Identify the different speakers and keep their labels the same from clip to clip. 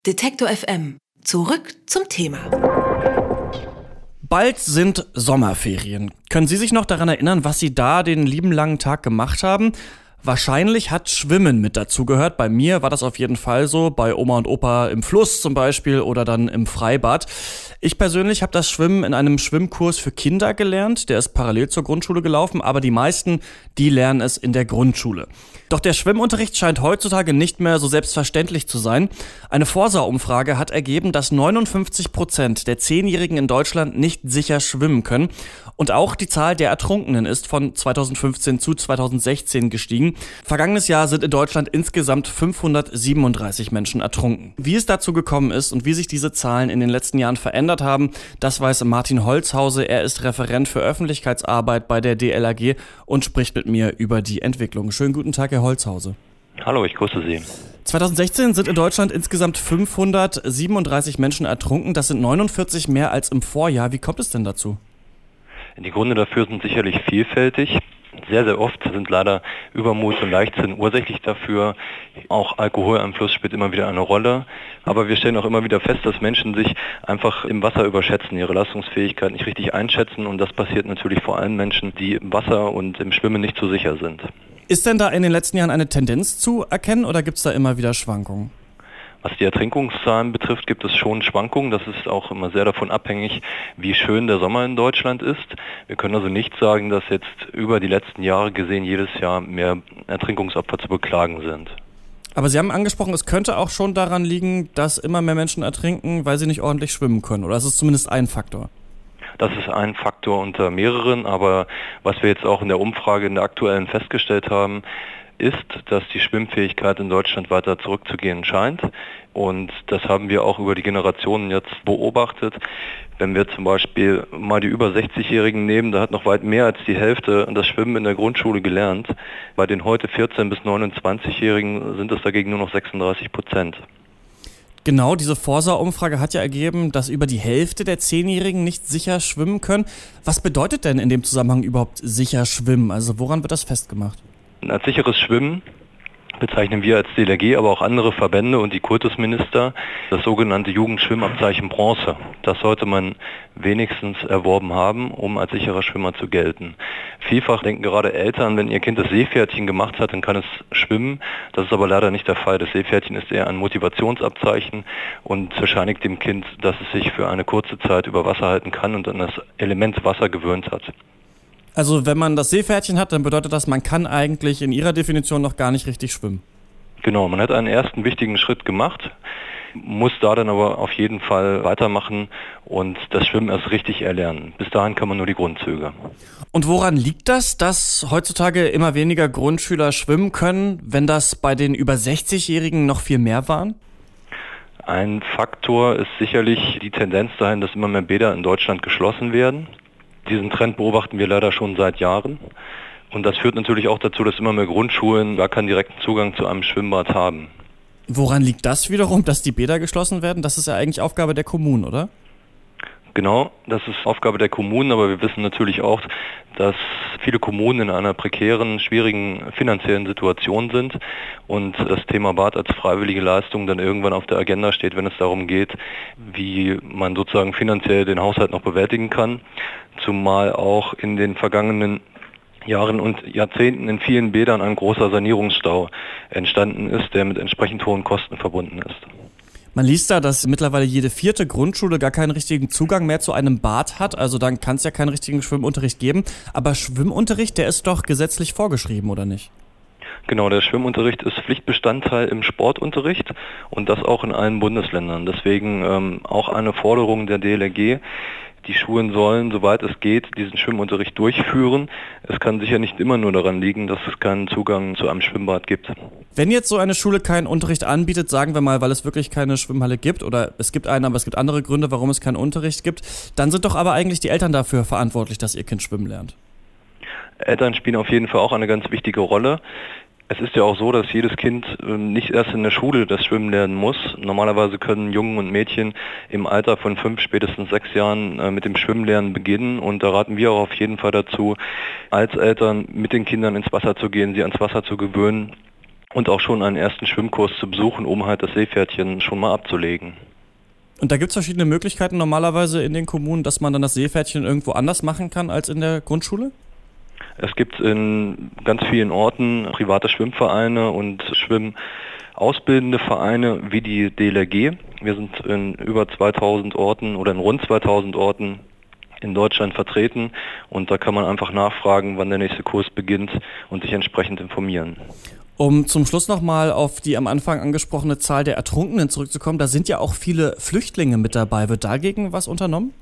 Speaker 1: Detektor FM. Zurück zum Thema.
Speaker 2: Bald sind Sommerferien. Können Sie sich noch daran erinnern, was Sie da den lieben langen Tag gemacht haben? Wahrscheinlich hat Schwimmen mit dazugehört. Bei mir war das auf jeden Fall so. Bei Oma und Opa im Fluss zum Beispiel oder dann im Freibad. Ich persönlich habe das Schwimmen in einem Schwimmkurs für Kinder gelernt. Der ist parallel zur Grundschule gelaufen, aber die meisten, die lernen es in der Grundschule. Doch der Schwimmunterricht scheint heutzutage nicht mehr so selbstverständlich zu sein. Eine Forsa-Umfrage hat ergeben, dass 59% der 10-Jährigen in Deutschland nicht sicher schwimmen können. Und auch die Zahl der Ertrunkenen ist von 2015 zu 2016 gestiegen. Vergangenes Jahr sind in Deutschland insgesamt 537 Menschen ertrunken. Wie es dazu gekommen ist und wie sich diese Zahlen in den letzten Jahren verändert haben, das weiß Martin Holzhause. Er ist Referent für Öffentlichkeitsarbeit bei der DLRG und spricht mit mir über die Entwicklung. Schönen guten Tag, Herr Holzhause.
Speaker 3: Hallo, ich grüße Sie.
Speaker 2: 2016 sind in Deutschland insgesamt 537 Menschen ertrunken. Das sind 49 mehr als im Vorjahr. Wie kommt es denn dazu?
Speaker 3: Die Gründe dafür sind sicherlich vielfältig. Sehr, sehr oft sind leider Übermut und Leichtsinn ursächlich dafür. Auch Alkoholeinfluss spielt immer wieder eine Rolle. Aber wir stellen auch immer wieder fest, dass Menschen sich einfach im Wasser überschätzen, ihre Leistungsfähigkeit nicht richtig einschätzen. Und das passiert natürlich vor allem Menschen, die im Wasser und im Schwimmen nicht so sicher sind.
Speaker 2: Ist denn da in den letzten Jahren eine Tendenz zu erkennen oder gibt es da immer wieder Schwankungen?
Speaker 3: Was die Ertrinkungszahlen betrifft, gibt es schon Schwankungen. Das ist auch immer sehr davon abhängig, wie schön der Sommer in Deutschland ist. Wir können also nicht sagen, dass jetzt über die letzten Jahre gesehen jedes Jahr mehr Ertrinkungsopfer zu beklagen sind.
Speaker 2: Aber Sie haben angesprochen, es könnte auch schon daran liegen, dass immer mehr Menschen ertrinken, weil sie nicht ordentlich schwimmen können. Oder ist es zumindest ein Faktor?
Speaker 3: Das ist ein Faktor unter mehreren. Aber was wir jetzt auch in der Umfrage in der aktuellen festgestellt haben, ist, dass die Schwimmfähigkeit in Deutschland weiter zurückzugehen scheint. Und das haben wir auch über die Generationen jetzt beobachtet. Wenn wir zum Beispiel mal die über 60-Jährigen nehmen, da hat noch weit mehr als die Hälfte das Schwimmen in der Grundschule gelernt. Bei den heute 14- bis 29-Jährigen sind es dagegen nur noch 36%.
Speaker 2: Genau, diese Forsa-Umfrage hat ja ergeben, dass über die Hälfte der 10-Jährigen nicht sicher schwimmen können. Was bedeutet denn in dem Zusammenhang überhaupt sicher schwimmen? Also woran wird das festgemacht?
Speaker 3: Als sicheres Schwimmen bezeichnen wir als DLRG, aber auch andere Verbände und die Kultusminister das sogenannte Jugendschwimmabzeichen Bronze. Das sollte man wenigstens erworben haben, um als sicherer Schwimmer zu gelten. Vielfach denken gerade Eltern, wenn ihr Kind das Seepferdchen gemacht hat, dann kann es schwimmen. Das ist aber leider nicht der Fall. Das Seepferdchen ist eher ein Motivationsabzeichen und bescheinigt dem Kind, dass es sich für eine kurze Zeit über Wasser halten kann und an das Element Wasser gewöhnt hat.
Speaker 2: Also wenn man das Seepferdchen hat, dann bedeutet das, man kann eigentlich in Ihrer Definition noch gar nicht richtig schwimmen.
Speaker 3: Genau, man hat einen ersten wichtigen Schritt gemacht, muss da dann aber auf jeden Fall weitermachen und das Schwimmen erst richtig erlernen. Bis dahin kann man nur die Grundzüge.
Speaker 2: Und woran liegt das, dass heutzutage immer weniger Grundschüler schwimmen können, wenn das bei den über 60-Jährigen noch viel mehr waren?
Speaker 3: Ein Faktor ist sicherlich die Tendenz dahin, dass immer mehr Bäder in Deutschland geschlossen werden. Diesen Trend beobachten wir leider schon seit Jahren. Und das führt natürlich auch dazu, dass immer mehr Grundschulen gar keinen direkten Zugang zu einem Schwimmbad haben.
Speaker 2: Woran liegt das wiederum, dass die Bäder geschlossen werden? Das ist ja eigentlich Aufgabe der Kommunen, oder?
Speaker 3: Genau, das ist Aufgabe der Kommunen, aber wir wissen natürlich auch, dass viele Kommunen in einer prekären, schwierigen finanziellen Situation sind und das Thema Bad als freiwillige Leistung dann irgendwann auf der Agenda steht, wenn es darum geht, wie man sozusagen finanziell den Haushalt noch bewältigen kann, zumal auch in den vergangenen Jahren und Jahrzehnten in vielen Bädern ein großer Sanierungsstau entstanden ist, der mit entsprechend hohen Kosten verbunden ist.
Speaker 2: Man liest da, dass mittlerweile jede 4. Grundschule gar keinen richtigen Zugang mehr zu einem Bad hat. Also dann kann es ja keinen richtigen Schwimmunterricht geben. Aber Schwimmunterricht, der ist doch gesetzlich vorgeschrieben, oder nicht?
Speaker 3: Genau, der Schwimmunterricht ist Pflichtbestandteil im Sportunterricht und das auch in allen Bundesländern. Deswegen auch eine Forderung der DLRG. Die Schulen sollen, soweit es geht, diesen Schwimmunterricht durchführen. Es kann sicher nicht immer nur daran liegen, dass es keinen Zugang zu einem Schwimmbad gibt.
Speaker 2: Wenn jetzt so eine Schule keinen Unterricht anbietet, sagen wir mal, weil es wirklich keine Schwimmhalle gibt oder es gibt eine, aber es gibt andere Gründe, warum es keinen Unterricht gibt, dann sind doch aber eigentlich die Eltern dafür verantwortlich, dass ihr Kind schwimmen lernt.
Speaker 3: Eltern spielen auf jeden Fall auch eine ganz wichtige Rolle. Es ist ja auch so, dass jedes Kind nicht erst in der Schule das Schwimmen lernen muss. Normalerweise können Jungen und Mädchen im Alter von 5, spätestens 6 Jahren mit dem Schwimmlernen beginnen. Und da raten wir auch auf jeden Fall dazu, als Eltern mit den Kindern ins Wasser zu gehen, sie ans Wasser zu gewöhnen und auch schon einen ersten Schwimmkurs zu besuchen, um halt das Seepferdchen schon mal abzulegen.
Speaker 2: Und da gibt es verschiedene Möglichkeiten normalerweise in den Kommunen, dass man dann das Seepferdchen irgendwo anders machen kann als in der Grundschule?
Speaker 3: Es gibt in ganz vielen Orten private Schwimmvereine und schwimmausbildende Vereine wie die DLRG. Wir sind in über 2000 Orten oder in rund 2000 Orten in Deutschland vertreten und da kann man einfach nachfragen, wann der nächste Kurs beginnt und sich entsprechend informieren.
Speaker 2: Um zum Schluss nochmal auf die am Anfang angesprochene Zahl der Ertrunkenen zurückzukommen, da sind ja auch viele Flüchtlinge mit dabei. Wird dagegen was unternommen?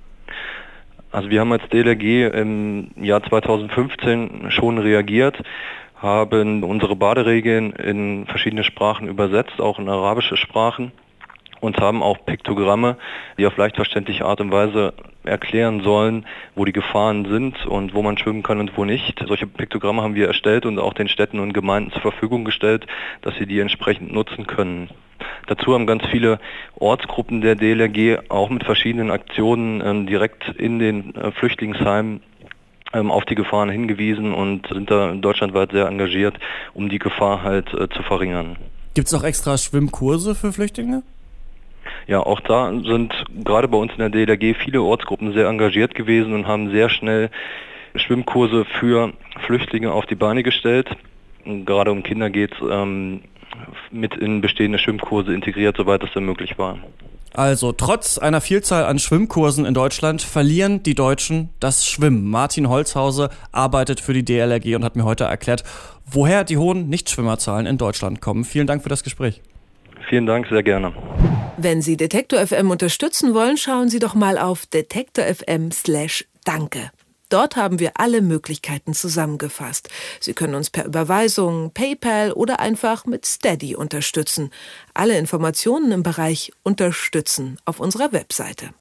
Speaker 3: Also wir haben als DLRG im Jahr 2015 schon reagiert, haben unsere Baderegeln in verschiedene Sprachen übersetzt, auch in arabische Sprachen, und haben auch Piktogramme, die auf leicht verständliche Art und Weise erklären sollen, wo die Gefahren sind und wo man schwimmen kann und wo nicht. Solche Piktogramme haben wir erstellt und auch den Städten und Gemeinden zur Verfügung gestellt, dass sie die entsprechend nutzen können. Dazu haben ganz viele Ortsgruppen der DLRG auch mit verschiedenen Aktionen direkt in den Flüchtlingsheimen auf die Gefahren hingewiesen und sind da deutschlandweit sehr engagiert, um die Gefahr halt zu verringern.
Speaker 2: Gibt es auch extra Schwimmkurse für Flüchtlinge?
Speaker 3: Ja, auch da sind gerade bei uns in der DLRG viele Ortsgruppen sehr engagiert gewesen und haben sehr schnell Schwimmkurse für Flüchtlinge auf die Beine gestellt. Gerade um Kinder geht es mit in bestehende Schwimmkurse integriert, soweit es denn möglich war.
Speaker 2: Also, trotz einer Vielzahl an Schwimmkursen in Deutschland verlieren die Deutschen das Schwimmen. Martin Holzhause arbeitet für die DLRG und hat mir heute erklärt, woher die hohen Nichtschwimmerzahlen in Deutschland kommen. Vielen Dank für das Gespräch.
Speaker 3: Vielen Dank, sehr gerne.
Speaker 1: Wenn Sie Detektor FM unterstützen wollen, schauen Sie doch mal auf detektor.fm/danke. Dort haben wir alle Möglichkeiten zusammengefasst. Sie können uns per Überweisung, PayPal oder einfach mit Steady unterstützen. Alle Informationen im Bereich Unterstützen auf unserer Webseite.